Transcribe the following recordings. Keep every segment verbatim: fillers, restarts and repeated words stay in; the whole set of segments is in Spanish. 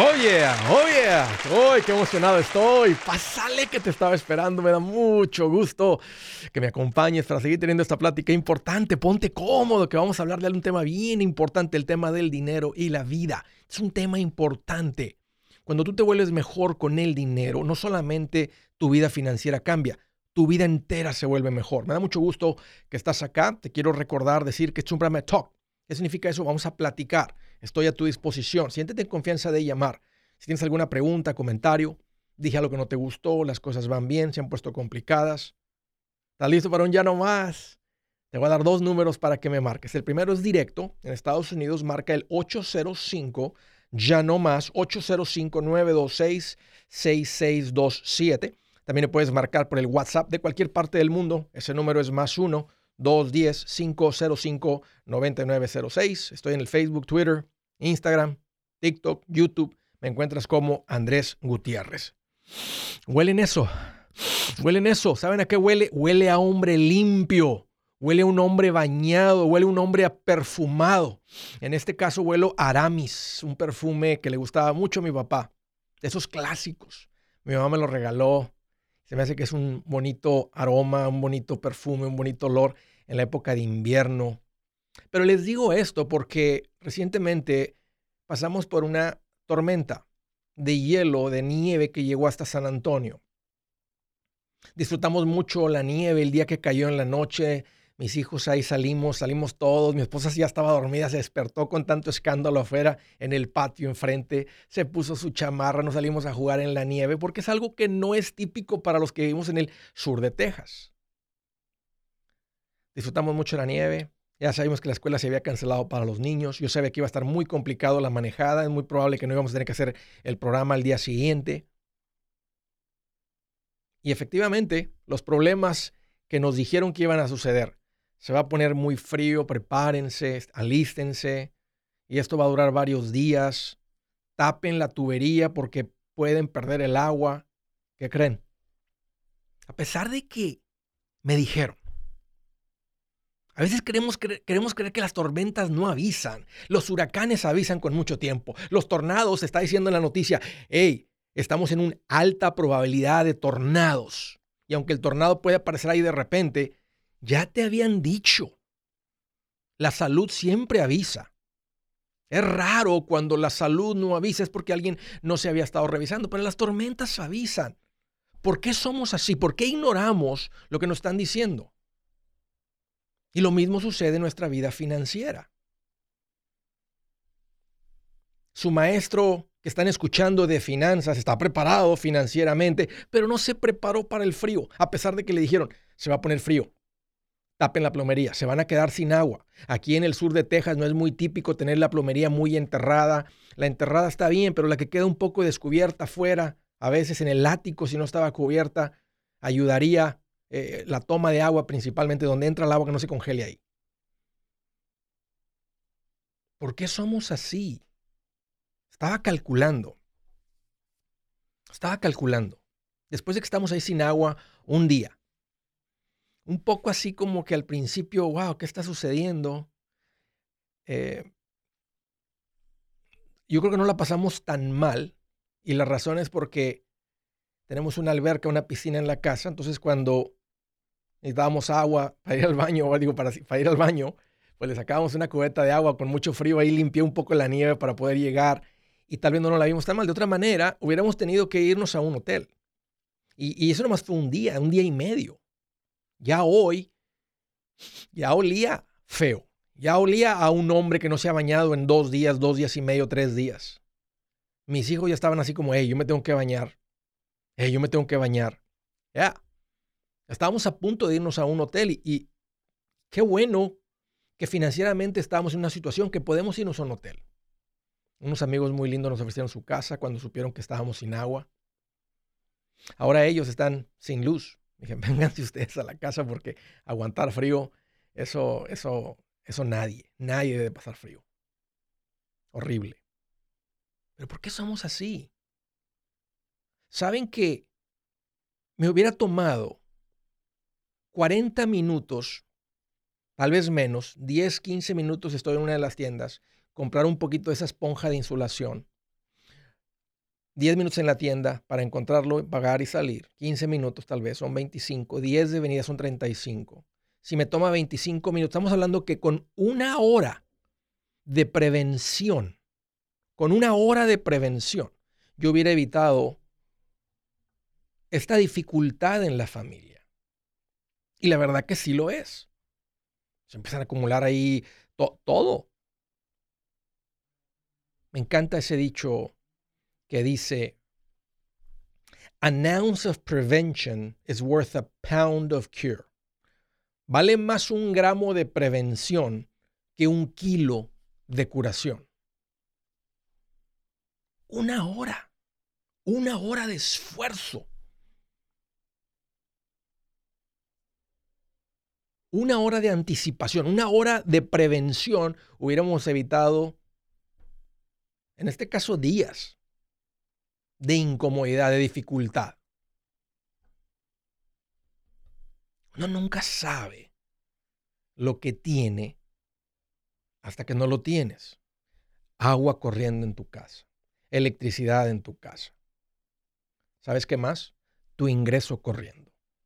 Oh yeah, oh yeah. ¡Uy, qué emocionado estoy! Pásale que te estaba esperando. Me da mucho gusto que me acompañes para seguir teniendo esta plática importante. Ponte cómodo, que vamos a hablar de un tema bien importante, el tema del dinero y la vida. Es un tema importante. Cuando tú te vuelves mejor con el dinero, no solamente tu vida financiera cambia, tu vida entera se vuelve mejor. Me da mucho gusto que estás acá. Te quiero recordar, decir que es un programa de talk. ¿Qué significa eso? Vamos a platicar. Estoy a tu disposición. Siéntete en confianza de llamar. Si tienes alguna pregunta, comentario, dije algo que no te gustó, las cosas van bien, se han puesto complicadas. ¿Estás listo para un ya no más? Te voy a dar dos números para que me marques. El primero es directo. En Estados Unidos marca el ocho cero cinco, ya no más, ocho cero cinco, nueve dos seis, seis seis dos siete. También le puedes marcar por el WhatsApp de cualquier parte del mundo. Ese número es más uno, dos uno cero, cinco cero cinco, nueve nueve cero seis. Estoy en el Facebook, Twitter, Instagram, TikTok, YouTube. Me encuentras como Andrés Gutiérrez. Huelen eso. Huelen eso. ¿Saben a qué huele? Huele a hombre limpio. Huele a un hombre bañado. Huele a un hombre perfumado. En este caso huelo a Aramis, un perfume que le gustaba mucho a mi papá. De esos clásicos. Mi mamá me lo regaló. Se me hace que es un bonito aroma, un bonito perfume, un bonito olor en la época de invierno. Pero les digo esto porque recientemente pasamos por una tormenta de hielo, de nieve que llegó hasta San Antonio. Disfrutamos mucho la nieve el día que cayó en la noche. Mis hijos ahí salimos, salimos todos. Mi esposa ya estaba dormida, se despertó con tanto escándalo afuera en el patio enfrente. Se puso su chamarra, nos salimos a jugar en la nieve porque es algo que no es típico para los que vivimos en el sur de Texas. Disfrutamos mucho la nieve. Ya sabíamos que la escuela se había cancelado para los niños. Yo sabía que iba a estar muy complicado la manejada. Es muy probable que no íbamos a tener que hacer el programa al día siguiente. Y efectivamente, los problemas que nos dijeron que iban a suceder. Se va a poner muy frío, prepárense, alístense. Y esto va a durar varios días. Tapen la tubería porque pueden perder el agua. ¿Qué creen? A pesar de que me dijeron, a veces queremos creer, queremos creer que las tormentas no avisan. Los huracanes avisan con mucho tiempo. Los tornados, está diciendo en la noticia, hey, estamos en una alta probabilidad de tornados. Y aunque el tornado puede aparecer ahí de repente, ya te habían dicho. La salud siempre avisa. Es raro cuando la salud no avisa, es porque alguien no se había estado revisando, pero las tormentas avisan. ¿Por qué somos así? ¿Por qué ignoramos lo que nos están diciendo? Y lo mismo sucede en nuestra vida financiera. Su maestro que están escuchando de finanzas está preparado financieramente, pero no se preparó para el frío, a pesar de que le dijeron, se va a poner frío, tapen la plomería, se van a quedar sin agua. Aquí en el sur de Texas no es muy típico tener la plomería muy enterrada. La enterrada está bien, pero la que queda un poco descubierta afuera, a veces en el ático si no estaba cubierta, ayudaría. Eh, la toma de agua principalmente, donde entra el agua que no se congele ahí. ¿Por qué somos así? Estaba calculando. Estaba calculando. Después de que estamos ahí sin agua un día. Un poco así como que al principio, wow, ¿qué está sucediendo? Eh, yo creo que no la pasamos tan mal. Y la razón es porque tenemos una alberca, una piscina en la casa. Entonces cuando necesitábamos agua para ir al baño, digo, para, para ir al baño, pues le sacábamos una cubeta de agua con mucho frío, ahí limpié un poco la nieve para poder llegar y tal vez no nos la vimos tan mal. De otra manera, hubiéramos tenido que irnos a un hotel. Y, y eso nomás fue un día, un día y medio. Ya hoy, ya olía feo. Ya olía a un hombre que no se ha bañado en dos días, dos días y medio, tres días. Mis hijos ya estaban así como, hey, yo me tengo que bañar. Hey, yo me tengo que bañar. Ya. Yeah. Estábamos a punto de irnos a un hotel y, y qué bueno que financieramente estábamos en una situación que podemos irnos a un hotel. Unos amigos muy lindos nos ofrecieron su casa cuando supieron que estábamos sin agua. Ahora ellos están sin luz. Dije, vénganse ustedes a la casa porque aguantar frío, eso, eso, eso nadie, nadie debe pasar frío. Horrible. Pero ¿por qué somos así? ¿Saben que me hubiera tomado cuarenta minutos, tal vez menos, diez, quince minutos estoy en una de las tiendas, comprar un poquito de esa esponja de insulación, diez minutos en la tienda para encontrarlo, pagar y salir. quince minutos tal vez, son veinticinco. diez de venida son treinta y cinco. Si me toma veinticinco minutos, estamos hablando que con una hora de prevención, con una hora de prevención, yo hubiera evitado esta dificultad en la familia. Y la verdad que sí lo es. Se empiezan a acumular ahí to- todo. Me encanta ese dicho que dice, an ounce of prevention is worth a pound of cure. Vale más un gramo de prevención que un kilo de curación. Una hora, una hora de esfuerzo. Una hora de anticipación, una hora de prevención, hubiéramos evitado, en este caso, días de incomodidad, de dificultad. Uno nunca sabe lo que tiene hasta que no lo tienes. Agua corriendo en tu casa, electricidad en tu casa. ¿Sabes qué más? Tu ingreso corriendo.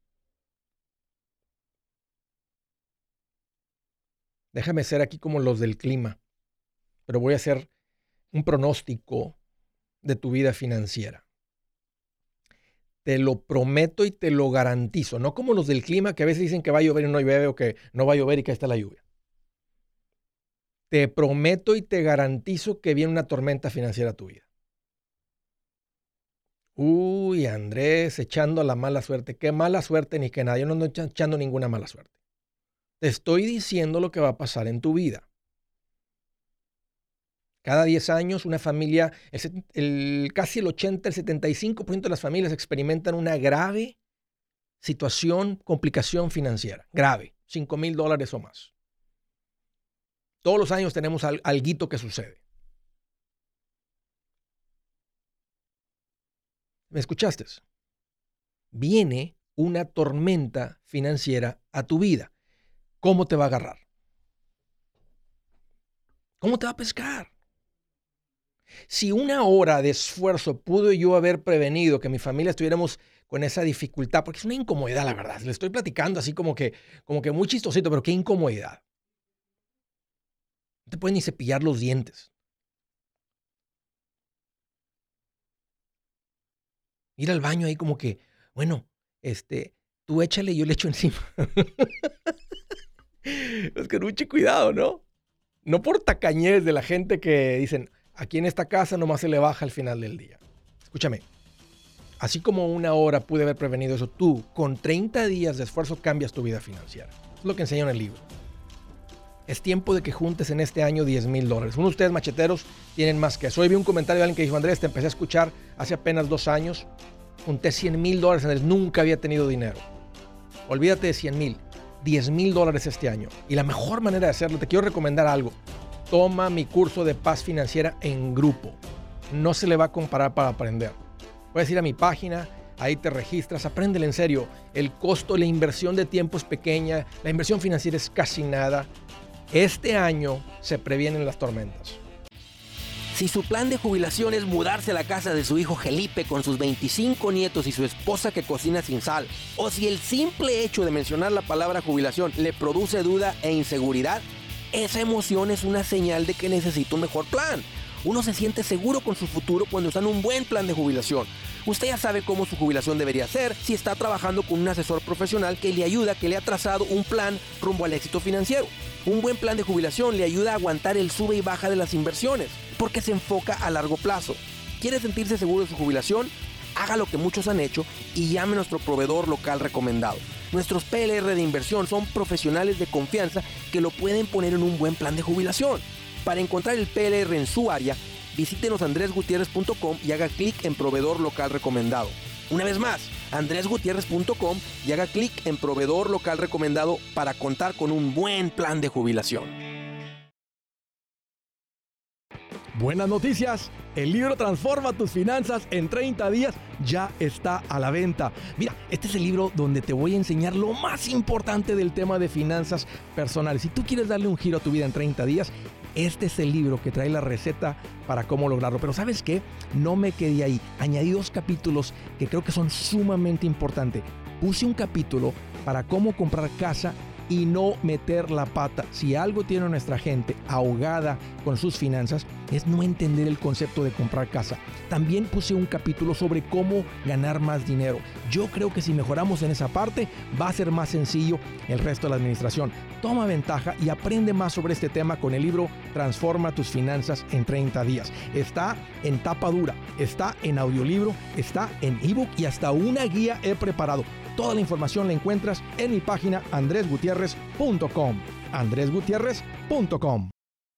Déjame ser aquí como los del clima, pero voy a hacer un pronóstico de tu vida financiera. Te lo prometo y te lo garantizo. No como los del clima que a veces dicen que va a llover y no llueve, o que no va a llover y que está la lluvia. Te prometo y te garantizo que viene una tormenta financiera a tu vida. Uy, Andrés, echando la mala suerte. Qué mala suerte ni que nada. Yo no ando echando ninguna mala suerte. Te estoy diciendo lo que va a pasar en tu vida. Cada diez años una familia, el, el, casi el ochenta, el setenta y cinco por ciento de las familias experimentan una grave situación, complicación financiera. Grave, cinco mil dólares o más. Todos los años tenemos al, alguito que sucede. ¿Me escuchaste? Viene una tormenta financiera a tu vida. ¿Cómo te va a agarrar? ¿Cómo te va a pescar? Si una hora de esfuerzo pude yo haber prevenido que mi familia estuviéramos con esa dificultad, porque es una incomodidad, la verdad. Le estoy platicando así como que, como que muy chistosito, pero qué incomodidad. No te puedes ni cepillar los dientes. Ir al baño ahí como que, bueno, este, tú échale y yo le echo encima. Es que mucho cuidado, ¿no? No por tacañez de la gente que dicen, aquí en esta casa nomás se le baja al final del día. Escúchame, así como una hora pude haber prevenido eso, tú con treinta días de esfuerzo cambias tu vida financiera. Es lo que enseño en el libro. Es tiempo de que juntes en este año diez mil dólares. Uno de ustedes, macheteros, tienen más que eso. Hoy vi un comentario de alguien que dijo, Andrés, te empecé a escuchar hace apenas dos años. Junté cien mil dólares, Andrés, nunca había tenido dinero. Olvídate de cien mil. diez mil dólares este año. Y la mejor manera de hacerlo, te quiero recomendar algo. Toma mi curso de paz financiera en grupo. No se le va a comparar para aprender. Puedes ir a mi página, ahí te registras, apréndele en serio. El costo, la inversión de tiempo es pequeña, la inversión financiera es casi nada. Este año se previenen las tormentas. Si su plan de jubilación es mudarse a la casa de su hijo Felipe con sus veinticinco nietos y su esposa que cocina sin sal, o si el simple hecho de mencionar la palabra jubilación le produce duda e inseguridad, esa emoción es una señal de que necesita un mejor plan. Uno se siente seguro con su futuro cuando está en un buen plan de jubilación. Usted ya sabe cómo su jubilación debería ser si está trabajando con un asesor profesional que le ayuda, que le ha trazado un plan rumbo al éxito financiero. Un buen plan de jubilación le ayuda a aguantar el sube y baja de las inversiones, porque se enfoca a largo plazo. ¿Quiere sentirse seguro de su jubilación? Haga lo que muchos han hecho y llame a nuestro proveedor local recomendado. Nuestros P L R de inversión son profesionales de confianza que lo pueden poner en un buen plan de jubilación. Para encontrar el P L R en su área, visítenos andres gutierrez punto com y haga clic en proveedor local recomendado. Una vez más, andres gutierrez punto com y haga clic en proveedor local recomendado para contar con un buen plan de jubilación. Buenas noticias, el libro Transforma tus finanzas en treinta días ya está a la venta. Mira, este es el libro donde te voy a enseñar lo más importante del tema de finanzas personales. Si tú quieres darle un giro a tu vida en treinta días, Este es el libro que trae la receta para cómo lograrlo. Pero ¿sabes qué? No me quedé ahí. Añadí dos capítulos que creo que son sumamente importantes. Puse un capítulo para cómo comprar casa y no meter la pata. Si algo tiene nuestra gente ahogada con sus finanzas, es no entender el concepto de comprar casa. También puse un capítulo sobre cómo ganar más dinero. Yo creo que si mejoramos en esa parte, va a ser más sencillo el resto de la administración. Toma ventaja y aprende más sobre este tema con el libro Transforma tus finanzas en treinta días. Está en tapa dura, está en audiolibro, está en ebook y hasta una guía he preparado. Toda la información la encuentras en mi página andres gutierrez punto com. andres gutierrez punto com.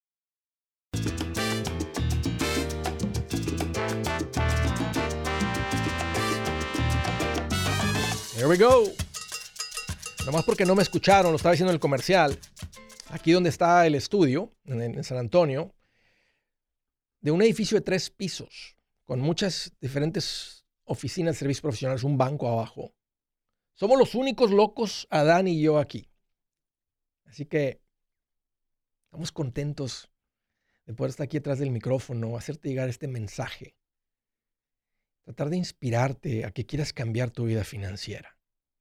Here we go. Nomás porque no me escucharon, lo estaba diciendo en el comercial. Aquí donde está el estudio, en, en San Antonio, de un edificio de tres pisos, con muchas diferentes oficinas de servicios profesionales, un banco abajo. Somos los únicos locos, Adán y yo, aquí. Así que estamos contentos de poder estar aquí detrás del micrófono, hacerte llegar este mensaje. Tratar de inspirarte a que quieras cambiar tu vida financiera.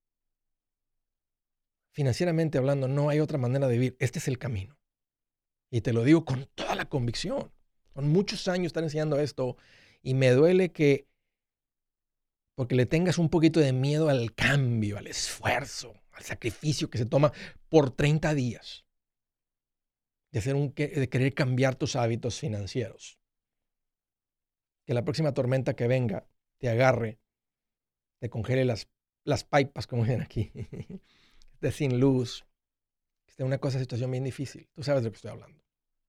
Financieramente hablando, no hay otra manera de vivir. Este es el camino. Y te lo digo con toda la convicción. Con muchos años estar enseñando esto y me duele que porque le tengas un poquito de miedo al cambio, al esfuerzo, al sacrificio que se toma por treinta días. De, hacer un, de querer cambiar tus hábitos financieros. Que la próxima tormenta que venga te agarre, te congele las, las pipas, como dicen aquí. Esté sin luz. Esté en una cosa, situación bien difícil. Tú sabes de lo que estoy hablando.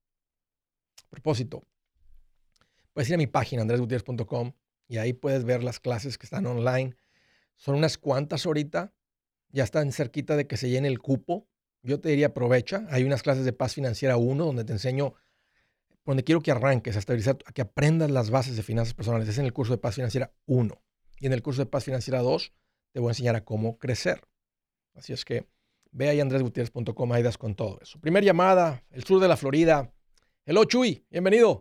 A propósito, puedes ir a mi página, andres gutierrez punto com. Y ahí puedes ver las clases que están online. Son unas cuantas ahorita. Ya están cerquita de que se llene el cupo. Yo te diría aprovecha. Hay unas clases de Paz Financiera uno donde te enseño, donde quiero que arranques a estabilizar, a que aprendas las bases de finanzas personales. Es en el curso de Paz Financiera uno. Y en el curso de Paz Financiera dos te voy a enseñar a cómo crecer. Así es que ve ahí a andres gutierrez punto com, ahí das con todo eso. Primer llamada, el sur de la Florida. Hello, Chuy. Bienvenido.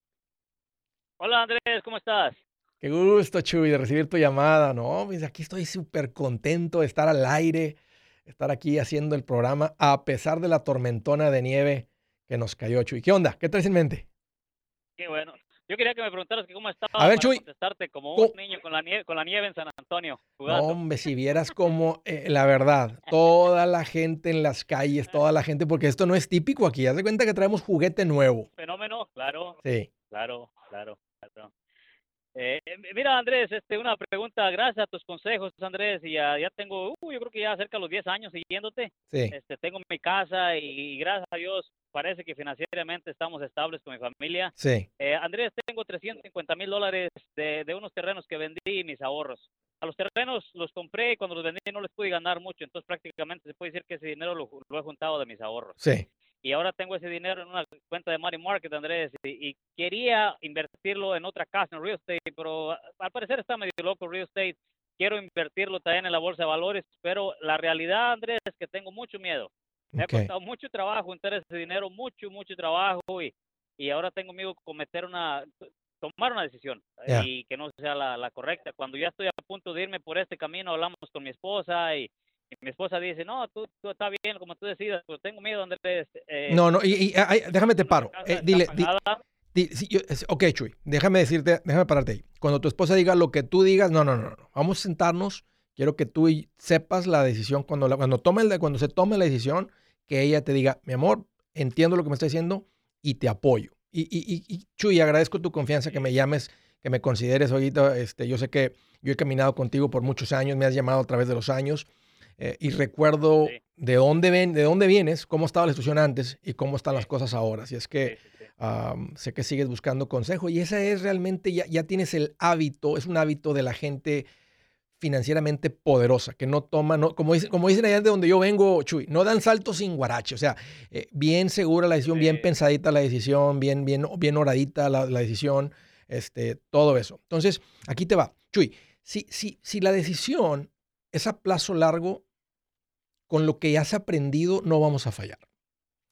Hola, Andrés. ¿Cómo estás? Qué gusto, Chuy, de recibir tu llamada. No, pues aquí estoy súper contento de estar al aire, estar aquí haciendo el programa, a pesar de la tormentona de nieve que nos cayó, Chuy. ¿Qué onda? ¿Qué traes en mente? Qué bueno. Yo quería que me preguntaras que cómo estaba A ver, para Chuy. contestarte como ¿Cómo? un niño con la nieve, con la nieve en San Antonio, No, jugando. hombre, si vieras como, eh, la verdad, toda la gente en las calles, toda la gente, porque esto no es típico aquí. Haz de cuenta que traemos juguete nuevo. Fenómeno, claro, Sí. claro, claro, claro. Eh, mira, Andrés, este, una pregunta. Gracias a tus consejos, Andrés, y ya, ya tengo, uh, yo creo que ya cerca de los diez años siguiéndote. Sí. Este, tengo mi casa y, y gracias a Dios parece que financieramente estamos estables con mi familia. Sí. Eh, Andrés, tengo trescientos cincuenta mil dólares de, de unos terrenos que vendí y mis ahorros. A los terrenos los compré y cuando los vendí no les pude ganar mucho, entonces prácticamente se puede decir que ese dinero lo, lo he juntado de mis ahorros. Sí. Y ahora tengo ese dinero en una cuenta de money market, Andrés, y, y quería invertirlo en otra casa, en real estate, pero al parecer está medio loco real estate. Quiero invertirlo también en la bolsa de valores, pero la realidad, Andrés, es que tengo mucho miedo. Me Okay. ha costado mucho trabajo juntar ese dinero, mucho, mucho trabajo, y, y ahora tengo miedo de cometer una, tomar una decisión Yeah. y que no sea la, la correcta. Cuando ya estoy a punto de irme por este camino, hablamos con mi esposa y Y mi esposa dice, no, tú, tú está bien, como tú decidas, pero tengo miedo, Andrés. Eh, No, no, y, y ay, déjame te paro. casa Eh, está dile, di- pagada. di- si yo- es- ok, Chuy, déjame decirte, déjame pararte ahí. Cuando tu esposa diga lo que tú digas, no, no, no, no. Vamos a sentarnos. Quiero que tú y- sepas la decisión, cuando, la- cuando, tome el- cuando se tome la decisión, que ella te diga, mi amor, entiendo lo que me está diciendo y te apoyo. Y, y, y, y, Chuy, agradezco tu confianza, que me llames, que me consideres ahorita. Este, yo sé que yo he caminado contigo por muchos años, me has llamado a través de los años. Eh, y recuerdo Sí. de dónde ven, de dónde vienes, cómo estaba la situación antes y cómo están Sí. las cosas ahora. Así es que Sí, sí, sí. um, sé que sigues buscando consejo y esa es realmente, ya, ya tienes el hábito, es un hábito de la gente financieramente poderosa, que no toma, no, como, dicen, como dicen allá de donde yo vengo, Chuy, no dan saltos sin guarache. O sea, eh, bien segura la decisión, bien Sí. pensadita la decisión, bien, bien, bien oradita la, la decisión, este, todo eso. Entonces, aquí te va. Chuy, si, si, si la decisión es a plazo largo, con lo que has aprendido no vamos a fallar.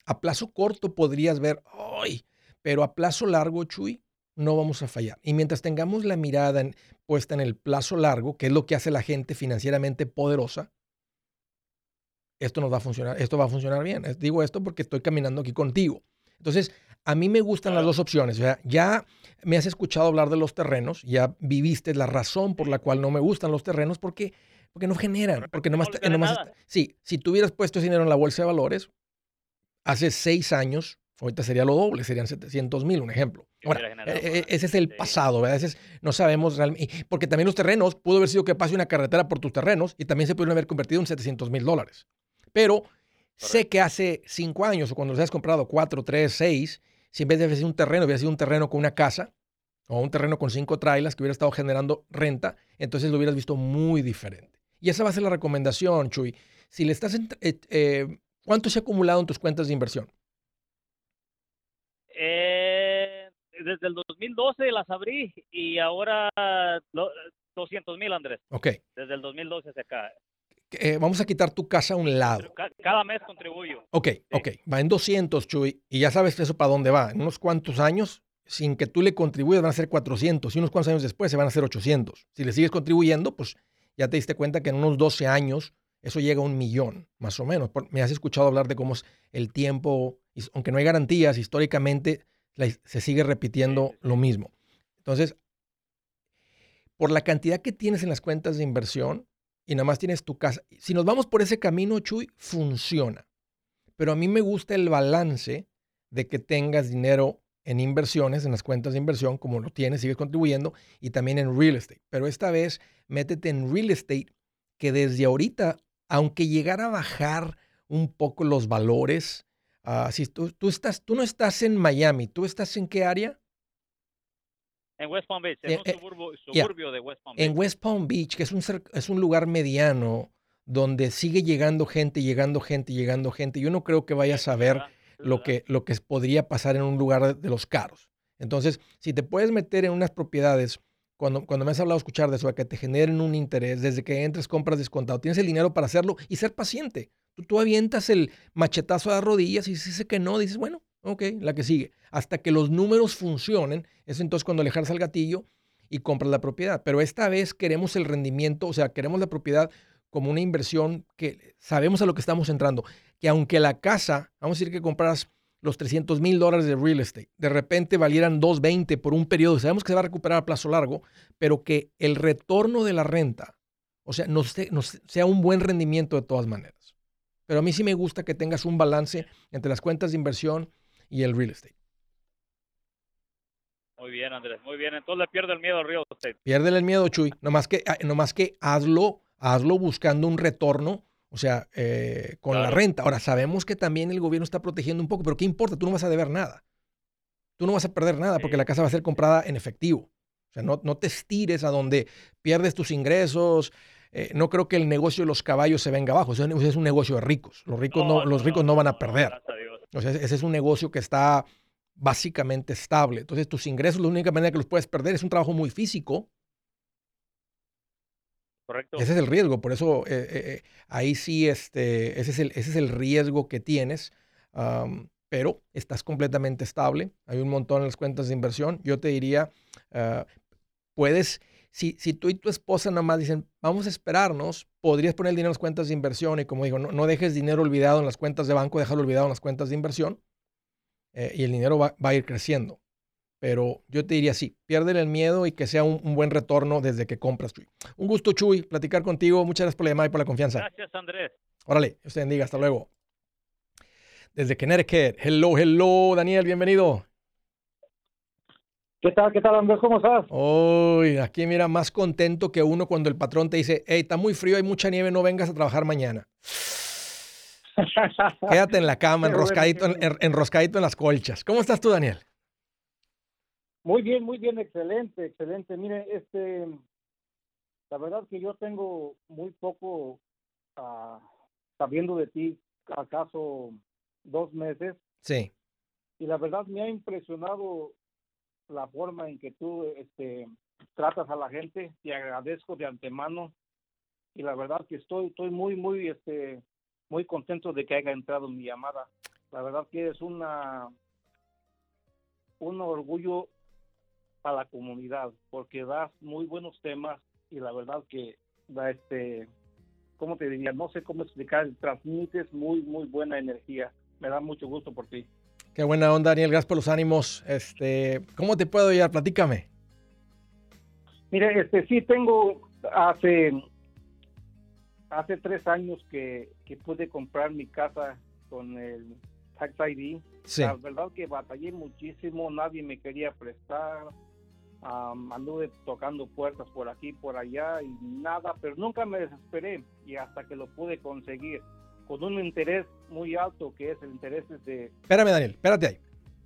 A plazo corto podrías ver, ¡ay! Pero a plazo largo, Chuy, no vamos a fallar. Y mientras tengamos la mirada en- puesta en el plazo largo, que es lo que hace la gente financieramente poderosa, esto nos va a funcionar, esto va a funcionar bien. Es- Digo esto porque estoy caminando aquí contigo. Entonces, a mí me gustan las Claro. dos opciones. O sea, ya me has escuchado hablar de los terrenos, ya viviste la razón por la cual no me gustan los terrenos, porque, porque no generan, porque No nomás, les te- gane nomás nada. está- sí, si tú hubieras puesto ese dinero en la bolsa de valores, hace seis años, ahorita sería lo doble, serían setecientos mil, un ejemplo. Que Ahora, hubiera e- generado e- más. ese es el Sí, pasado, ¿verdad? Ese es- no sabemos realmente, porque también los terrenos, pudo haber sido que pase una carretera por tus terrenos y también se pudieron haber convertido en setecientos mil dólares. Pero sé correcto. que hace cinco años o cuando los hayas comprado cuatro, tres, seis, si en vez de haber sido un terreno, hubiera sido un terreno con una casa o un terreno con cinco trailers que hubiera estado generando renta, entonces lo hubieras visto muy diferente. Y esa va a ser la recomendación, Chuy. Si le estás, ent- eh, eh, ¿cuánto se ha acumulado en tus cuentas de inversión? Eh, desde el dos mil doce las abrí y ahora lo- doscientos mil, Andrés. Ok, Desde el dos mil doce hacia acá. eh, vamos a quitar tu casa a un lado. Ca- Cada mes contribuyo. Ok, Sí, ok, va en doscientos, Chuy, y ya sabes eso para dónde va. En unos cuantos años, sin que tú le contribuyas, van a ser cuatrocientos, y unos cuantos años después se van a hacer ochocientos. Si le sigues contribuyendo, pues ya te diste cuenta que en unos doce años eso llega a un millón, más o menos. Por- Me has escuchado hablar de cómo es el tiempo, y aunque no hay garantías, históricamente la- se sigue sí, repitiendo sí, lo sí. mismo. Entonces, por la cantidad que tienes en las cuentas de inversión y nada más tienes tu casa, si nos vamos por ese camino, Chuy, funciona. Pero a mí me gusta el balance de que tengas dinero en inversiones, en las cuentas de inversión, como lo tienes, sigues contribuyendo, y también en real estate. Pero esta vez métete en real estate, que desde ahorita, aunque llegara a bajar un poco los valores, ah, si tú, tú, estás, tú no estás en Miami, ¿tú estás en qué área? En West Palm Beach, en Eh, un eh, suburbio, ya, suburbio de West Palm en Beach. West Palm Beach, que es un, cer- es un lugar mediano donde sigue llegando gente, llegando gente, llegando gente. Yo no creo que vayas Cierto, a es ver verdad, es lo verdad. que, lo que podría pasar en un lugar de los caros. Entonces, si te puedes meter en unas propiedades, cuando, cuando me has hablado escuchar de eso, a que te generen un interés, desde que entres, compras descontado, tienes el dinero para hacerlo y ser paciente. Tú, tú avientas el machetazo a las rodillas y si dice que no, dices, bueno, ok, la que sigue. Hasta que los números funcionen, es entonces cuando alejas al gatillo y compras la propiedad. Pero esta vez queremos el rendimiento, o sea, queremos la propiedad como una inversión que sabemos a lo que estamos entrando. Que aunque la casa, vamos a decir que compras los trescientos mil dólares de real estate, de repente valieran doscientos veinte por un periodo, sabemos que se va a recuperar a plazo largo, pero que el retorno de la renta, o sea, nos, nos sea un buen rendimiento de todas maneras. Pero a mí sí me gusta que tengas un balance entre las cuentas de inversión y el real estate. Muy bien, Andrés, muy bien. Entonces le pierdo el miedo al real estate. Piérdele el miedo, Chuy. Nomás que, ah, nomás que hazlo, hazlo buscando un retorno, o sea, eh, con la Claro, renta. Ahora, sabemos que también el gobierno está protegiendo un poco, pero ¿qué importa? Tú no vas a deber nada. Tú no vas a perder nada porque sí, la casa va a ser comprada en efectivo. O sea, no, no te estires a donde pierdes tus ingresos. Eh, no creo que el negocio de los caballos se venga abajo. Eso es es un negocio de ricos. Los ricos no, no, los no, ricos no, no no, van a no, no, perder. gracias a Dios. O sea, ese es un negocio que está básicamente estable. Entonces, tus ingresos, la única manera que los puedes perder es un trabajo muy físico. Correcto. Ese es el riesgo, por eso eh, eh, eh, ahí sí, este, ese, es el, ese es el riesgo que tienes, am, pero estás completamente estable. Hay un montón en las cuentas de inversión. Yo te diría, ah, puedes, si, si tú y tu esposa nada más dicen, vamos a esperarnos, podrías poner el dinero en las cuentas de inversión y como digo, no, no dejes dinero olvidado en las cuentas de banco, déjalo olvidado en las cuentas de inversión eh, y el dinero va, va a ir creciendo. Pero yo te diría sí, piérdele el miedo y que sea un, un buen retorno desde que compras, Chuy. Un gusto, Chuy, platicar contigo. Muchas gracias por la llamada y por la confianza. Gracias, Andrés. Órale, Dios te bendiga. Hasta luego. Desde Connecticut. Hello, hello, Daniel, bienvenido. ¿Qué tal, qué tal, Andrés? ¿Cómo estás? Uy, aquí mira, más contento que uno cuando el patrón te dice, hey, está muy frío, hay mucha nieve, no vengas a trabajar mañana. Quédate en la cama, Qué bueno, enroscadito, qué en, bueno. en- enroscadito en las colchas. ¿Cómo estás tú, Daniel? Muy bien, muy bien, excelente, excelente. Mire, este, la verdad que yo tengo muy poco ah, sabiendo de ti, acaso dos meses, Sí. y la verdad me ha impresionado la forma en que tú este, tratas a la gente. Te agradezco de antemano, y la verdad que estoy, estoy muy, muy, este, muy contento de que haya entrado mi llamada. La verdad que es una un orgullo para la comunidad, porque das muy buenos temas y la verdad que da este, ¿cómo te diría? No sé cómo explicar, transmites muy, muy buena energía. Me da mucho gusto por ti. Qué buena onda, Daniel. Gracias por los ánimos. Este, ¿cómo te puedo ayudar? Platícame. Mire, este sí tengo hace hace tres años que, que pude comprar mi casa con el Tax I D. Sí. La verdad que batallé muchísimo, nadie me quería prestar, um, anduve tocando puertas por aquí, por allá y nada, pero nunca me desesperé y hasta que lo pude conseguir con un interés muy alto, que es el interés de... Espérame, Daniel, espérate ahí.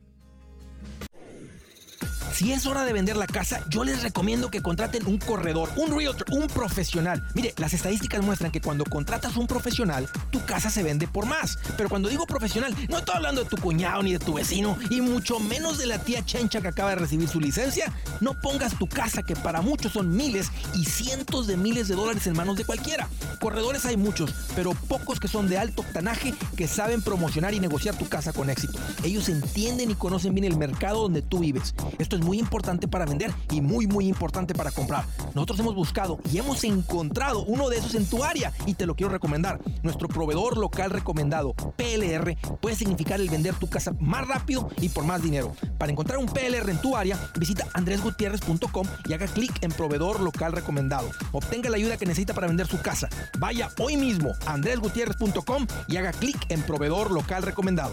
Si es hora de vender la casa, yo les recomiendo que contraten un corredor, un realtor, un profesional. Mire, las estadísticas muestran que cuando contratas un profesional, tu casa se vende por más. Pero cuando digo profesional, no estoy hablando de tu cuñado ni de tu vecino, y mucho menos de la tía Chencha que acaba de recibir su licencia. No pongas tu casa, que para muchos son miles y cientos de miles de dólares, en manos de cualquiera. Corredores hay muchos, pero pocos que son de alto octanaje, que saben promocionar y negociar tu casa con éxito. Ellos entienden y conocen bien el mercado donde tú vives. Esto es muy importante para vender y muy muy importante para comprar. Nosotros hemos buscado y hemos encontrado uno de esos en tu área y te lo quiero recomendar. Nuestro proveedor local recomendado, P L R, puede significar el vender tu casa más rápido y por más dinero. Para encontrar un P L R en tu área, visita andres gutierrez punto com y haga clic en proveedor local recomendado. Obtenga la ayuda que necesita para vender su casa. Vaya hoy mismo a andres gutierrez punto com y haga clic en proveedor local recomendado.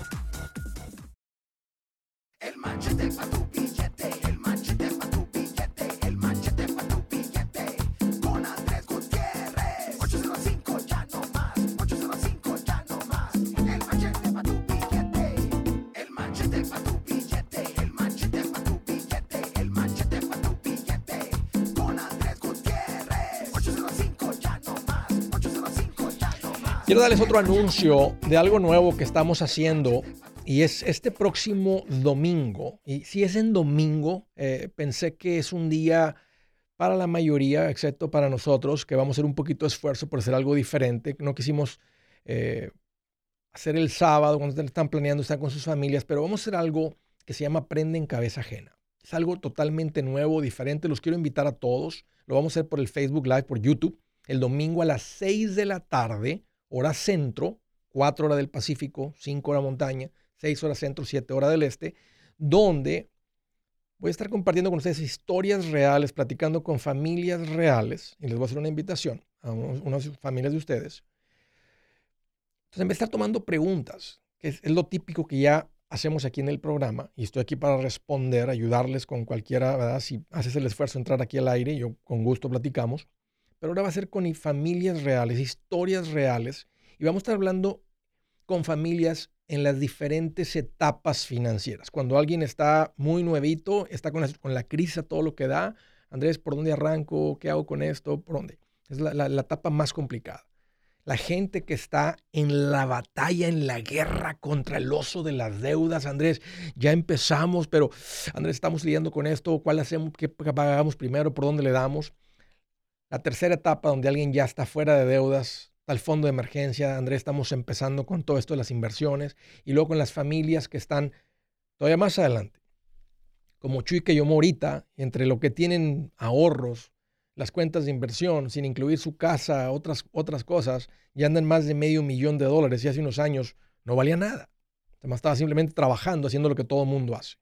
El machete pa' tu billete, el machete pa' tu billete, el machete pa' tu billete, con Andrés Gutiérrez. ocho cero cinco ya no más, ocho cero cinco ya no más, el machete pa' tu billete, el machete pa' tu billete, el machete pa' tu billete, el machete pa' tu billete, con Andrés Gutiérrez. ocho cero cinco ya no más, ocho cero cinco ya no más. Quiero darles otro anuncio de algo nuevo que estamos haciendo. Y es este próximo domingo. Y si es en domingo, eh, pensé que es un día para la mayoría, excepto para nosotros, que vamos a hacer un poquito de esfuerzo por hacer algo diferente. No quisimos eh, hacer el sábado cuando están planeando estar con sus familias, pero vamos a hacer algo que se llama Aprende en Cabeza Ajena. Es algo totalmente nuevo, diferente. Los quiero invitar a todos. Lo vamos a hacer por el Facebook Live, por YouTube, el domingo a las seis de la tarde, hora centro, cuatro horas del Pacífico, cinco horas montaña, seis horas centro, siete horas del este, donde voy a estar compartiendo con ustedes historias reales, platicando con familias reales, y les voy a hacer una invitación a unos, unas familias de ustedes. Entonces, en vez de estar tomando preguntas, que es, es lo típico que ya hacemos aquí en el programa, y estoy aquí para responder, ayudarles con cualquiera, ¿verdad? Si haces el esfuerzo de entrar aquí al aire, yo con gusto platicamos, pero ahora va a ser con familias reales, historias reales, y vamos a estar hablando con familias en las diferentes etapas financieras. Cuando alguien está muy nuevito, está con la, con la crisis a todo lo que da, Andrés, ¿por dónde arranco? ¿Qué hago con esto? ¿Por dónde? Es la, la, la etapa más complicada. La gente que está en la batalla, en la guerra contra el oso de las deudas. Andrés, ya empezamos, pero Andrés, estamos lidiando con esto. ¿Cuál hacemos? ¿Qué pagamos primero? ¿Por dónde le damos? La tercera etapa, donde alguien ya está fuera de deudas, al fondo de emergencia. Andrés, estamos empezando con todo esto de las inversiones y luego con las familias que están todavía más adelante, como Chuy que yo ahorita, entre lo que tienen ahorros, las cuentas de inversión, sin incluir su casa, otras, otras cosas, ya andan más de medio millón de dólares y hace unos años no valía nada. Además, estaba simplemente trabajando, haciendo lo que todo el mundo hace.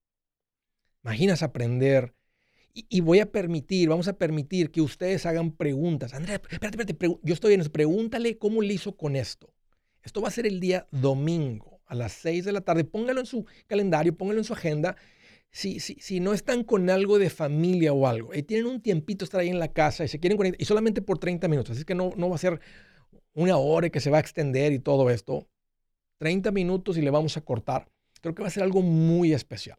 Imaginas aprender. Y voy a permitir, vamos a permitir que ustedes hagan preguntas. Andrea, espérate, espérate, yo estoy en eso. Pregúntale cómo le hizo con esto. Esto va a ser el día domingo a las seis de la tarde. Póngalo en su calendario, póngalo en su agenda. Si, si, si no están con algo de familia o algo, y tienen un tiempito estar ahí en la casa y se quieren conectar, y solamente por treinta minutos. Así que no, no va a ser una hora que se va a extender y todo esto. treinta minutos y le vamos a cortar. Creo que va a ser algo muy especial.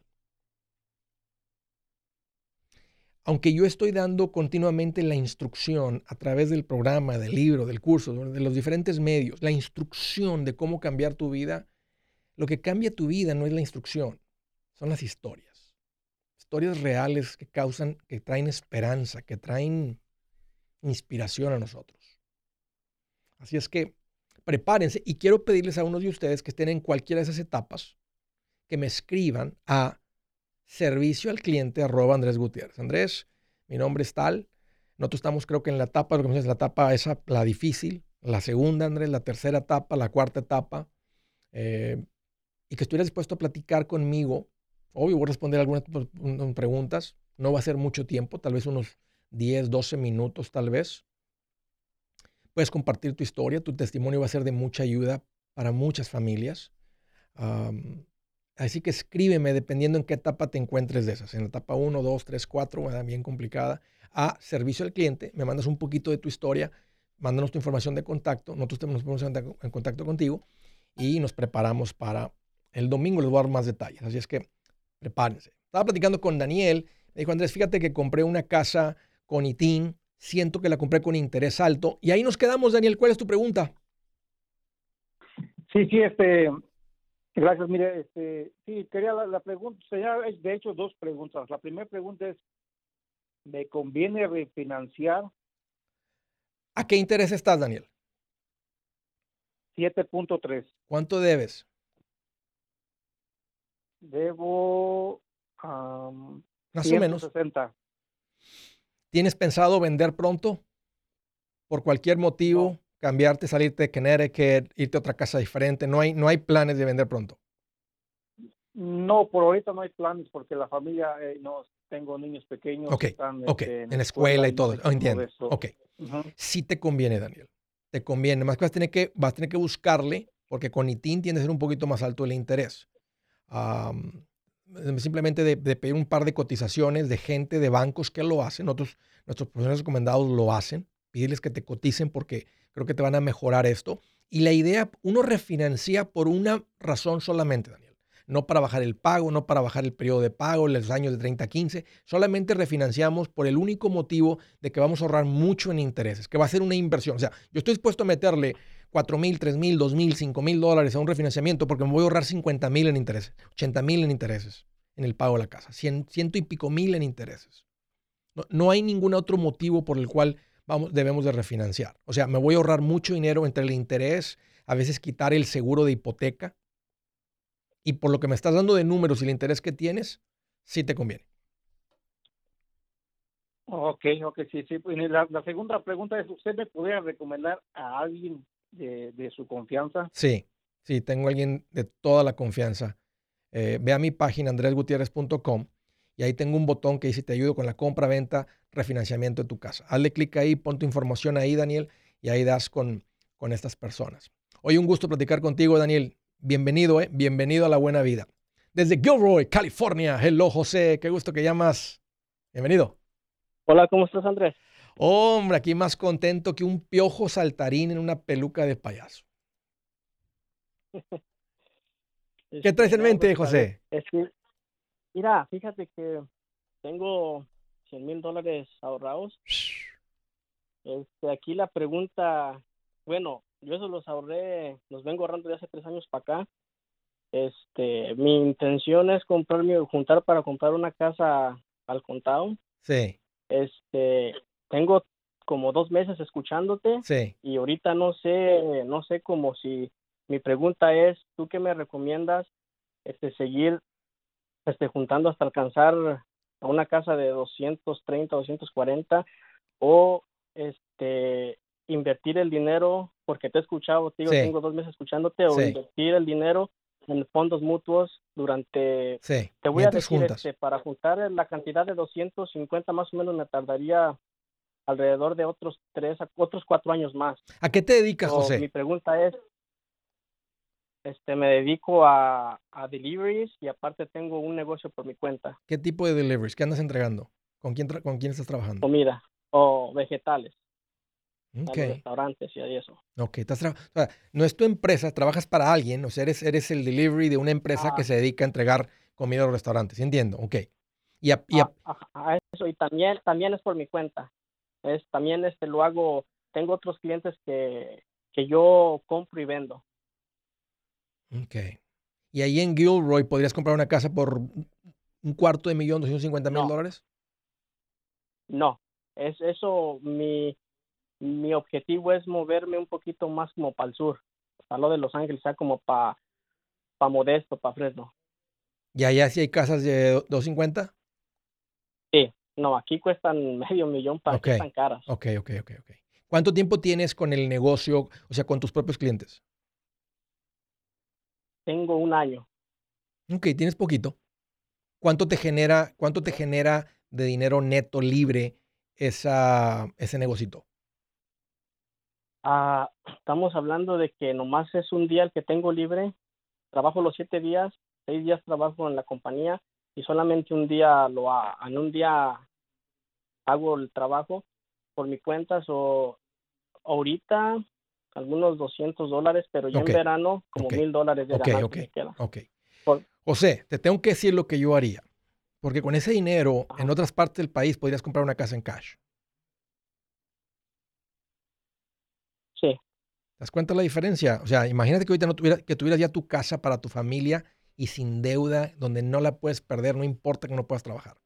Aunque yo estoy dando continuamente la instrucción a través del programa, del libro, del curso, de los diferentes medios, la instrucción de cómo cambiar tu vida, lo que cambia tu vida no es la instrucción, son las historias. Historias reales que causan, que traen esperanza, que traen inspiración a nosotros. Así es que prepárense y quiero pedirles a unos de ustedes que estén en cualquiera de esas etapas que me escriban a servicio al cliente arroba Andrés Gutiérrez. Andrés, mi nombre es tal. Nosotros estamos creo que en la etapa, lo que me dices, la etapa esa, la difícil, la segunda, Andrés, la tercera etapa, la cuarta etapa. Eh, y que estuvieras dispuesto a platicar conmigo. Obvio, voy a responder algunas preguntas. No va a ser mucho tiempo, tal vez unos diez, doce minutos, tal vez. Puedes compartir tu historia, tu testimonio va a ser de mucha ayuda para muchas familias. Um, así que escríbeme dependiendo en qué etapa te encuentres de esas. En la etapa uno, dos, tres, cuatro, bien complicada. A servicio al cliente, me mandas un poquito de tu historia, mándanos tu información de contacto, nosotros nos ponemos en contacto contigo y nos preparamos para el domingo. Les voy a dar más detalles, así es que prepárense. Estaba platicando con Daniel, me dijo, Andrés, fíjate que compré una casa con I T I N, siento que la compré con interés alto, y ahí nos quedamos, Daniel. ¿Cuál es tu pregunta? Sí, sí, este, gracias. Mire, este, sí, quería la, la pregunta, sería de hecho dos preguntas. La primera pregunta es, ¿me conviene refinanciar? ¿A qué interés estás, Daniel? siete punto tres. ¿Cuánto debes? Debo um, Más o menos. ciento sesenta. ¿Tienes pensado vender pronto? Por cualquier motivo, No. cambiarte, salirte de Connecticut, irte a otra casa diferente. No hay, no hay planes de vender pronto. No, por ahorita no hay planes porque la familia, eh, no tengo niños pequeños. Ok, están, ok, este, en la escuela y no todo. me Oh, entiendo. de eso. Ok. Ujú. Sí te conviene, Daniel. Te conviene. Más que vas a tener que, vas a tener que buscarle, porque con I T I N tiende a ser un poquito más alto el interés. Um, simplemente de, de pedir un par de cotizaciones de gente de bancos que lo hacen. Nosotros, nuestros profesionales recomendados lo hacen. Pídeles que te coticen porque creo que te van a mejorar esto. Y la idea, uno refinancia por una razón solamente, Daniel. No para bajar el pago, no para bajar el periodo de pago, los años de treinta a quince. Solamente refinanciamos por el único motivo de que vamos a ahorrar mucho en intereses, que va a ser una inversión. O sea, yo estoy dispuesto a meterle cuatro mil, tres mil, dos mil, cinco mil dólares a un refinanciamiento porque me voy a ahorrar cincuenta mil en intereses, ochenta mil en intereses en el pago de la casa, cien, ciento y pico mil en intereses. No, no hay ningún otro motivo por el cual vamos, debemos de refinanciar. O sea, me voy a ahorrar mucho dinero entre el interés, a veces quitar el seguro de hipoteca, y por lo que me estás dando de números y el interés que tienes, sí te conviene. Ok, ok, sí, sí. La, la segunda pregunta es, ¿usted me podría recomendar a alguien de, de su confianza? Sí, sí, tengo a alguien de toda la confianza. Eh, ve a mi página andres gutierrez punto com y ahí tengo un botón que dice te ayudo con la compra, venta, refinanciamiento de tu casa. Hazle clic ahí, pon tu información ahí, Daniel, y ahí das con, con estas personas. Hoy un gusto platicar contigo, Daniel. Bienvenido, eh, bienvenido a la buena vida. Desde Gilroy, California. Hello, José, qué gusto que llamas. Bienvenido. Hola, ¿cómo estás, Andrés? Hombre, aquí más contento que un piojo saltarín en una peluca de payaso. ¿Qué traes en no, mente, pues, José? Es que, mira, fíjate que tengo cien mil dólares ahorrados. Este, aquí la pregunta, bueno, yo esos los ahorré, los vengo ahorrando de hace tres años para acá. Este, mi intención es comprarme, juntar para comprar una casa al contado. Sí, Este, tengo como dos meses escuchándote sí. y ahorita no sé, no sé como si, mi pregunta es, ¿tú qué me recomiendas? Este, seguir, este, juntando hasta alcanzar a una casa de doscientos treinta, doscientos cuarenta o, este, invertir el dinero, porque te he escuchado, te digo, Sí. tengo dos meses escuchándote, o Sí. invertir el dinero en fondos mutuos durante, Sí, te voy a mientras decir, juntas. este, para juntar la cantidad de doscientos cincuenta más o menos me tardaría alrededor de otros tres, a- otros cuatro años más. ¿A qué te dedicas, So, mi José? pregunta es, este, me dedico a, a deliveries y aparte tengo un negocio por mi cuenta, ¿Qué tipo de deliveries? ¿Qué andas entregando? ¿Con quién, tra- con quién estás trabajando? comida o vegetales a Ok, los restaurantes y eso. ok. Estás tra- o sea, no es tu empresa, trabajas para alguien, o sea, eres, eres el delivery de una empresa que Ah, se dedica a entregar comida a los restaurantes. ¿Sí entiendo? Ok. Y, a- y a- a, a- a eso y también también es por mi cuenta. Es también este lo hago, tengo otros clientes que que yo compro y vendo. ok. Y ahí en Gilroy podrías comprar una casa por un cuarto de millón, doscientos cincuenta mil No, dólares. no. Es eso mi mi objetivo es moverme un poquito más como para el sur. al lado de Los Ángeles, está como para pa Modesto, para Fresno. ¿Y allá sí hay casas de do- doscientos cincuenta? Sí, no, aquí cuestan medio millón, para Ok. que están caras. Ok, ok, ok, ok. ¿Cuánto tiempo tienes con el negocio, o sea, con tus propios clientes? Tengo un año. Ok, tienes poquito. ¿Cuánto te genera, cuánto te genera de dinero neto libre esa, ese negocito? Ah, estamos hablando de que nomás es un día el que tengo libre. Trabajo los siete días, seis días trabajo en la compañía y solamente un día lo ha- en un día hago el trabajo por mi cuenta. O ahorita algunos doscientos dólares, pero ya Ok, en verano como ok, mil dólares de ok, ganancia ok, me queda. ok. Por- José, te tengo que decir lo que yo haría, porque con ese dinero en Ajá. otras partes del país podrías comprar una casa en cash. Sí, ¿Te das cuenta la diferencia? O sea, imagínate que ahorita no tuviera, que tuvieras ya tu casa para tu familia y sin deuda, donde no la puedes perder, no importa que no puedas trabajar.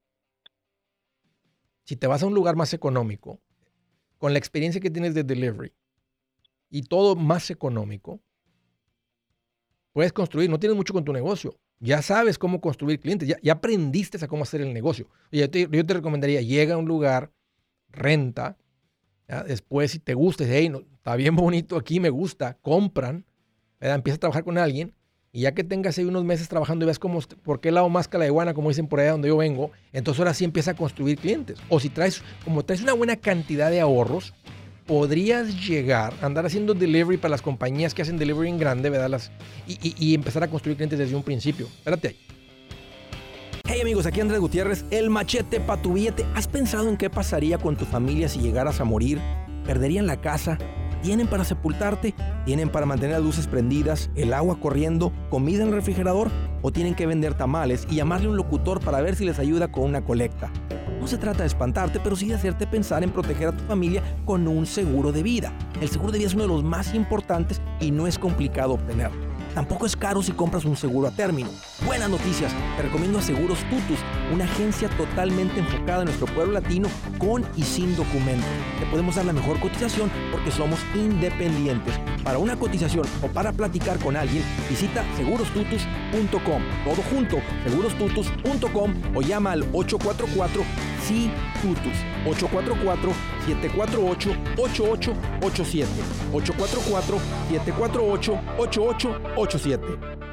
Si te vas a un lugar más económico, con la experiencia que tienes de delivery y todo más económico, puedes construir, no tienes mucho con tu negocio. Ya sabes cómo construir clientes, ya, ya aprendiste a cómo hacer el negocio. Oye, yo te, yo te recomendaría, llega a un lugar, renta, ¿ya? Después si te gusta, dices, hey, no, está bien bonito aquí, me gusta, compran, ¿verdad? Empieza a trabajar con alguien y ya que tengas ahí unos meses trabajando y ves cómo, por qué lado más que la iguana, como dicen por allá donde yo vengo, entonces ahora sí empieza a construir clientes. O si traes, como traes una buena cantidad de ahorros, podrías llegar a andar haciendo delivery para las compañías que hacen delivery en grande, ¿verdad? Las, y, y, y empezar a construir clientes desde un principio. Espérate ahí. Hey amigos, aquí Andrés Gutiérrez, el machete para tu billete. ¿Has pensado en qué pasaría con tu familia si llegaras a morir? ¿Perderían la casa? ¿Tienen para sepultarte? ¿Tienen para mantener las luces prendidas, el agua corriendo, comida en el refrigerador? ¿O tienen que vender tamales y llamarle a un locutor para ver si les ayuda con una colecta? No se trata de espantarte, pero sí de hacerte pensar en proteger a tu familia con un seguro de vida. El seguro de vida es uno de los más importantes y no es complicado obtenerlo. Tampoco es caro si compras un seguro a término. Buenas noticias, te recomiendo a Seguros Tutus, una agencia totalmente enfocada en nuestro pueblo latino con y sin documentos. Te podemos dar la mejor cotización porque somos independientes. Para una cotización o para platicar con alguien, visita seguros tutus punto com. Todo junto, seguros tutus punto com o llama al ocho cuatro cuatro S I Tutus, ocho cuatro cuatro, siete cuatro ocho, ocho ocho ocho siete, ocho cuatro cuatro, siete cuatro ocho, ocho ocho ocho siete.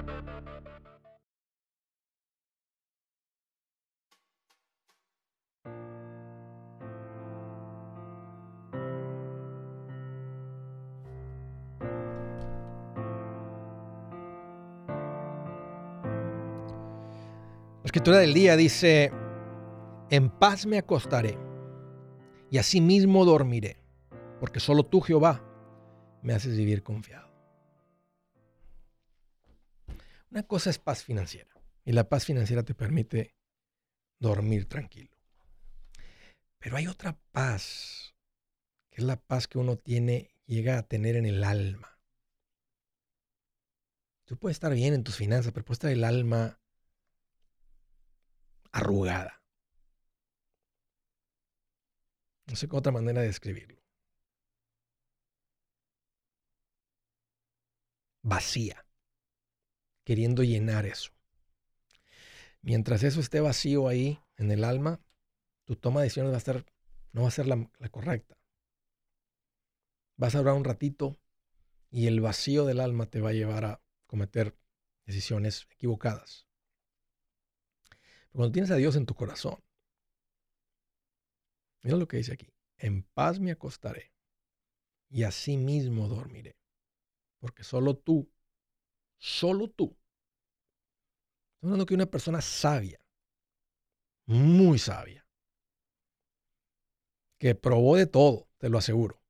La escritura del día dice, en paz me acostaré y asimismo dormiré, porque solo tú, Jehová, me haces vivir confiado. Una cosa es paz financiera y la paz financiera te permite dormir tranquilo. Pero hay otra paz, que es la paz que uno tiene, llega a tener en el alma. Tú puedes estar bien en tus finanzas, pero puede estar el alma arrugada. No sé qué otra manera de describirlo. Vacía, queriendo llenar eso. Mientras eso esté vacío ahí en el alma, tu toma de decisiones va a estar, no va a ser la, la correcta. Vas a durar un ratito y el vacío del alma te va a llevar a cometer decisiones equivocadas. Pero cuando tienes a Dios en tu corazón, mira lo que dice aquí. En paz me acostaré y así mismo dormiré. Porque solo tú, solo tú. Estoy hablando que una persona sabia, muy sabia, que probó de todo, te lo aseguro.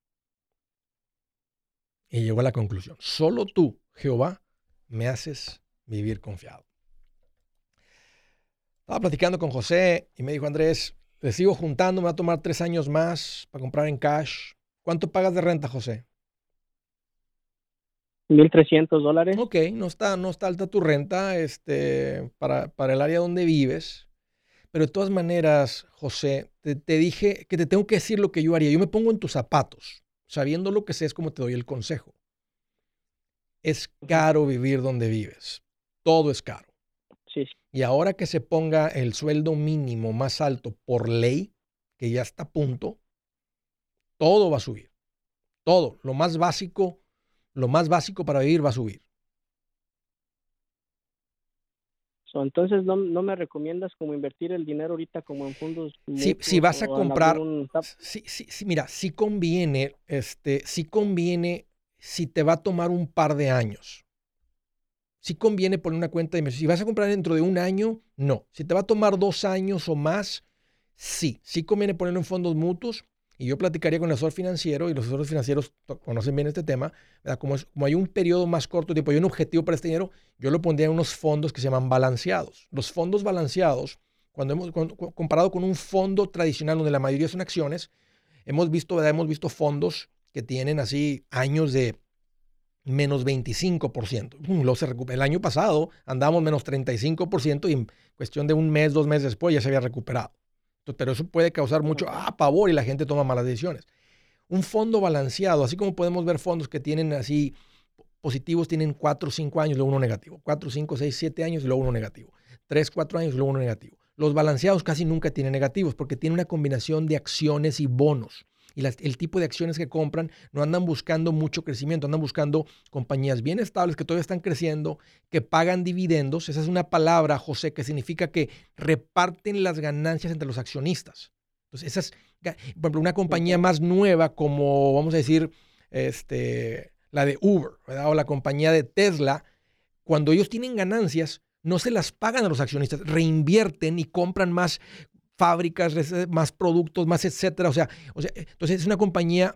Y llegó a la conclusión. Solo tú, Jehová, me haces vivir confiado. Estaba platicando con José y me dijo, Andrés, le sigo juntando, me va a tomar tres años más para comprar en cash. ¿Cuánto pagas de renta, José? mil trescientos dólares. Ok, no está, no está alta tu renta este, para, para el área donde vives. Pero de todas maneras, José, te, te dije que te tengo que decir lo que yo haría. Yo me pongo en tus zapatos, sabiendo lo que sé es como te doy el consejo. es caro vivir donde vives. Todo es caro. Sí, sí. Y ahora que se ponga el sueldo mínimo más alto por ley, que ya está a punto, todo va a subir. Todo. Lo más básico, lo más básico para vivir va a subir. So, entonces, ¿no, no me recomiendas como invertir el dinero ahorita como en fondos Si, si mutuos vas a o en comprar, algún- sí, sí, sí, mira, sí conviene, este, sí conviene si te va a tomar un par de años. Sí conviene poner una cuenta de inversión. Si vas a comprar dentro de un año, no. Si te va a tomar dos años o más, sí. Sí conviene ponerlo en fondos mutuos. Y yo platicaría con el asesor financiero, y los asesores financieros to- conocen bien este tema, ¿verdad? Como, es, como hay un periodo más corto de tiempo, hay un objetivo para este dinero, yo lo pondría en unos fondos que se llaman balanceados. Los fondos balanceados, cuando hemos cuando- cu- comparado con un fondo tradicional donde la mayoría son acciones, hemos visto, ¿verdad? Hemos visto fondos que tienen así años de menos veinticinco por ciento. Mm, Lo se recupera. El año pasado andábamos menos treinta y cinco por ciento y en cuestión de un mes, dos meses después ya se había recuperado. Entonces, pero eso puede causar mucho ah, pavor y la gente toma malas decisiones. Un fondo balanceado, así como podemos ver fondos que tienen así positivos, tienen cuatro o cinco años, luego uno negativo. cuatro, cinco, seis, siete años y luego uno negativo. tres, cuatro años y luego uno negativo. Los balanceados casi nunca tienen negativos porque tienen una combinación de acciones y bonos. Y las- el tipo de acciones que compran no andan buscando mucho crecimiento, andan buscando compañías bien estables que todavía están creciendo, que pagan dividendos. Esa es una palabra, José, que significa que reparten las ganancias entre los accionistas. Entonces, esas, ga- por ejemplo, una compañía Ujú. más nueva como, vamos a decir, este, la de Uber, ¿verdad? O la compañía de Tesla, cuando ellos tienen ganancias, no se las pagan a los accionistas, reinvierten y compran más fábricas, res- más productos, más etcétera. O sea, o sea, entonces es una compañía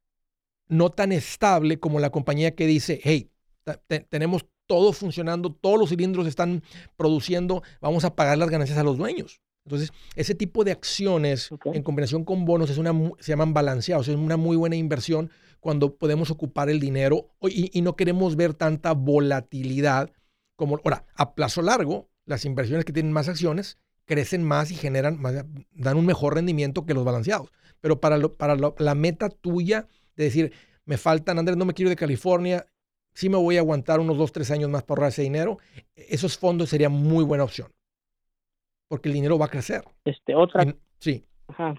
no tan estable como la compañía que dice, hey, ta- te- tenemos todo funcionando, todos los cilindros están produciendo, vamos a pagar las ganancias a los dueños. Entonces, ese tipo de acciones Ok. en combinación con bonos es una, mu- se llaman balanceados, es una muy buena inversión cuando podemos ocupar el dinero o- y, y no queremos ver tanta volatilidad como, ahora, a plazo largo, las inversiones que tienen más acciones crecen más y generan, más- dan un mejor rendimiento que los balanceados. Pero para, lo- para lo- la meta tuya de decir, me faltan, Andrés, no me quiero ir de California, sí me voy a aguantar unos dos, tres años más para ahorrar ese dinero, esos fondos serían muy buena opción, porque el dinero va a crecer. Este, otra, Y- sí, ajá,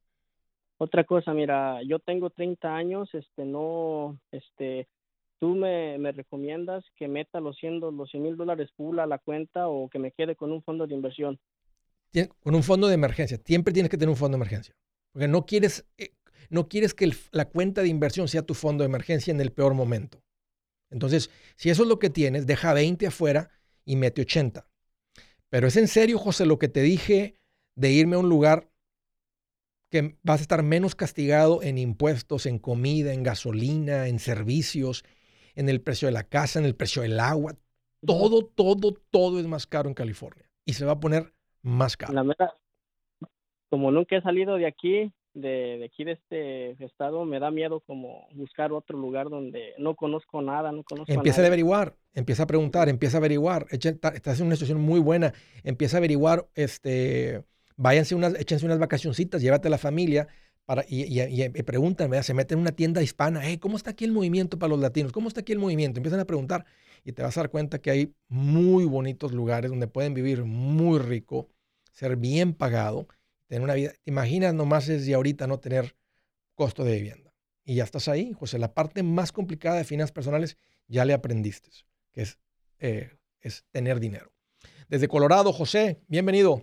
otra cosa, mira, yo tengo treinta años, este, no, este, ¿tú me, me recomiendas que meta los cien, do- los cien mil dólares full a la cuenta o que me quede con un fondo de inversión? tien- con un fondo de emergencia, siempre tienes que tener un fondo de emergencia, porque no quieres, eh, no quieres que el- la cuenta de inversión sea tu fondo de emergencia en el peor momento. Entonces, si eso es lo que tienes, deja veinte afuera y mete ochenta. Pero es en serio, José, lo que te dije de irme a un lugar que vas a estar menos castigado en impuestos, en comida, en gasolina, en servicios, en el precio de la casa, en el precio del agua. Todo, todo, todo es más caro en California y se va a poner más caro. La mera, como nunca he salido de aquí, de, de aquí de este estado, me da miedo como buscar otro lugar donde no conozco nada, no conozco a Empieza a nadie. averiguar, empieza a preguntar, empieza a averiguar. Echa- ta- Estás en una situación muy buena. Empieza a averiguar, este, váyanse unas, échense unas vacacioncitas, llévate a la familia para, y, y, y- y preguntan, ¿verdad? Se meten en una tienda hispana, hey, ¿cómo está aquí el movimiento para los latinos? ¿Cómo está aquí el movimiento? Empiezan a preguntar y te vas a dar cuenta que hay muy bonitos lugares donde pueden vivir muy rico, ser bien pagado, tener una vida. ¿Te imaginas nomás desde ahorita no tener costo de vivienda? Y ya estás ahí, José. La parte más complicada de finanzas personales ya le aprendiste, que es, eh, es tener dinero. Desde Colorado, José, bienvenido.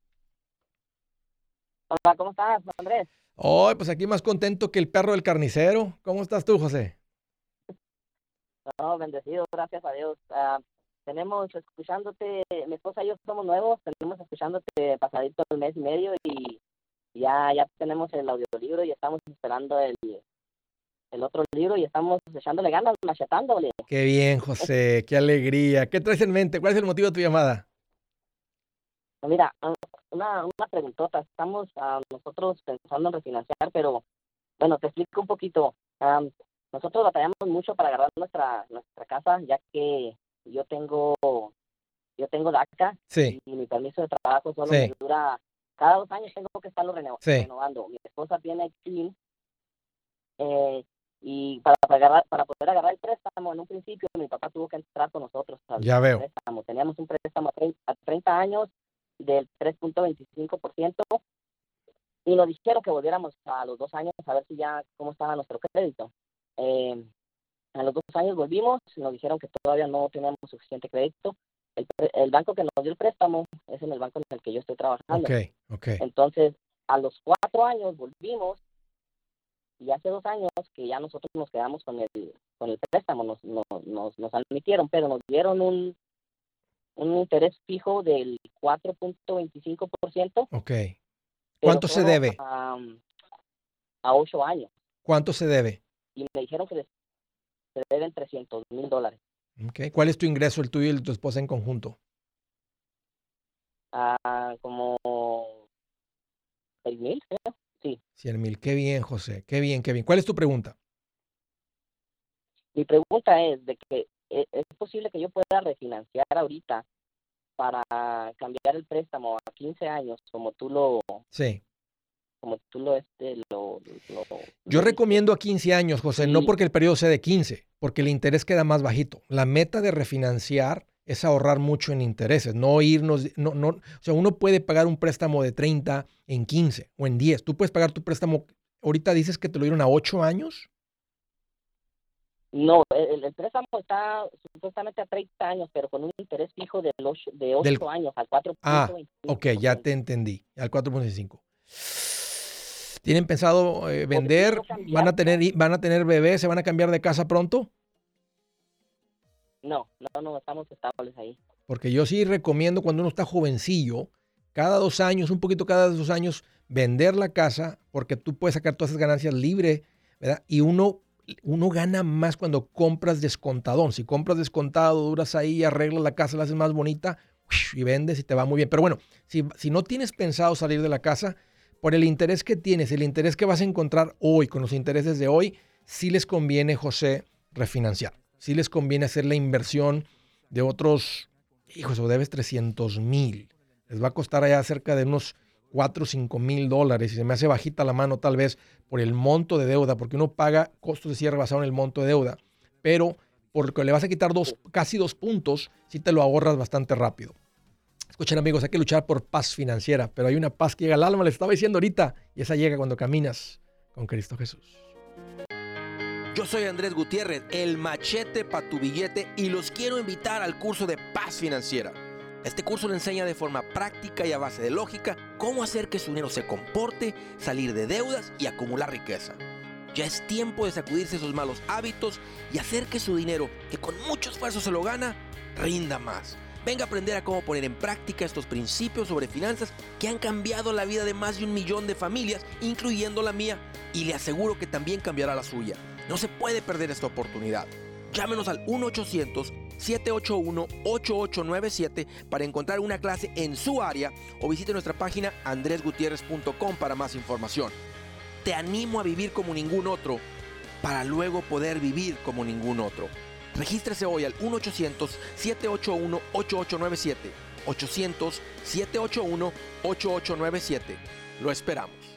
Hola, ¿cómo estás, Andrés? Hoy, pues aquí más contento que el perro del carnicero. ¿Cómo estás tú, José? No, bendecido, gracias a Dios. Ah, tenemos escuchándote, mi esposa y yo somos nuevos, tenemos escuchándote pasadito el mes y medio y ya ya tenemos el audiolibro y estamos esperando el, el otro libro y estamos echándole ganas, machetándole. Qué bien, José, qué alegría. ¿Qué traes en mente? ¿Cuál es el motivo de tu llamada? Mira, ah, una, una preguntota, estamos ah, nosotros pensando en refinanciar, pero bueno, te explico un poquito. Ah, nosotros batallamos mucho para agarrar nuestra nuestra casa, ya que yo tengo yo tengo DACA Sí, y mi permiso de trabajo solo Sí. me dura, cada dos años tengo que estarlo reno- Sí. renovando. Mi esposa tiene aquí, eh, Y para, para, agarrar, para poder agarrar el préstamo, en un principio mi papá tuvo que entrar con nosotros al Ya veo. préstamo. Teníamos un préstamo a treinta, a treinta años del tres punto veinticinco por ciento y nos dijeron que volviéramos a los dos años a ver si ya cómo estaba nuestro crédito. Eh, a los dos años volvimos y nos dijeron que todavía no teníamos suficiente crédito. El, el banco que nos dio el préstamo es en el banco en el que yo estoy trabajando. Ok, ok. Entonces, a los cuatro años volvimos y hace dos años que ya nosotros nos quedamos con el con el préstamo, nos, nos, nos, nos admitieron, pero nos dieron un, un interés fijo del cuatro punto veinticinco por ciento. Ok. ¿Cuánto se debe? A, a ocho años. ¿Cuánto se debe? Y me dijeron que se deben trescientos mil dólares. Okay. ¿Cuál es tu ingreso, el tuyo y el de tu esposa en conjunto? Ah, como seis mil, creo. Sí. cien mil. Qué bien, José. Qué bien, qué bien. ¿Cuál es tu pregunta? Mi pregunta es de que ¿es posible que yo pueda refinanciar ahorita para cambiar el préstamo a quince años como tú lo Sí. como tú lo este lo, lo Yo lo recomiendo a quince años, José, Sí. no porque el periodo sea de quince, porque el interés queda más bajito. La meta de refinanciar es ahorrar mucho en intereses, no irnos, no, no, o sea, uno puede pagar un préstamo de treinta en quince o en diez. Tú puedes pagar tu préstamo, ahorita dices que te lo dieron a ocho años. No, el, el préstamo está supuestamente a treinta años, pero con un interés fijo de ocho, de ocho Del- años al cuatro punto Ah, veinticinco. ok, ya te entendí, al cuatro punto cinco. ¿Tienen pensado eh, vender? quiero cambiar. ¿Van a tener, hi- van a tener bebés? ¿Se van a cambiar de casa pronto? No, no, no estamos estables ahí. Porque yo sí recomiendo cuando uno está jovencillo, cada dos años, un poquito cada dos años, vender la casa porque tú puedes sacar todas esas ganancias libre, ¿verdad? Y uno, uno gana más cuando compras descontadón. Si compras descontado, duras ahí, arreglas la casa, la haces más bonita y vendes y te va muy bien. Pero bueno, si, si no tienes pensado salir de la casa, por el interés que tienes, el interés que vas a encontrar hoy, con los intereses de hoy, sí les conviene, José, refinanciar. Sí les conviene hacer la inversión de otros, hijos, o debes trescientos mil. Les va a costar allá cerca de unos cuatro o cinco mil dólares. Y se me hace bajita la mano tal vez por el monto de deuda, porque uno paga costos de cierre basado en el monto de deuda. Pero porque le vas a quitar dos, casi dos puntos, si te lo ahorras bastante rápido. Escuchen, amigos, hay que luchar por paz financiera, pero hay una paz que llega al alma, les estaba diciendo ahorita, y esa llega cuando caminas con Cristo Jesús. Yo soy Andrés Gutiérrez, el machete para tu billete, y los quiero invitar al curso de Paz Financiera. Este curso le enseña de forma práctica y a base de lógica cómo hacer que su dinero se comporte, salir de deudas y acumular riqueza. Ya es tiempo de sacudirse esos malos hábitos y hacer que su dinero, que con mucho esfuerzo se lo gana, rinda más. Venga a aprender a cómo poner en práctica estos principios sobre finanzas que han cambiado la vida de más de un millón de familias, incluyendo la mía, y le aseguro que también cambiará la suya. No se puede perder esta oportunidad. Llámenos al uno ochocientos, siete ocho uno, ocho ocho nueve siete para encontrar una clase en su área o visite nuestra página andres gutierrez punto com para más información. Te animo a vivir como ningún otro para luego poder vivir como ningún otro. Regístrese hoy al uno ochocientos, siete ocho uno, ocho ocho nueve siete. ochocientos, siete ocho uno, ocho ocho nueve siete. Lo esperamos.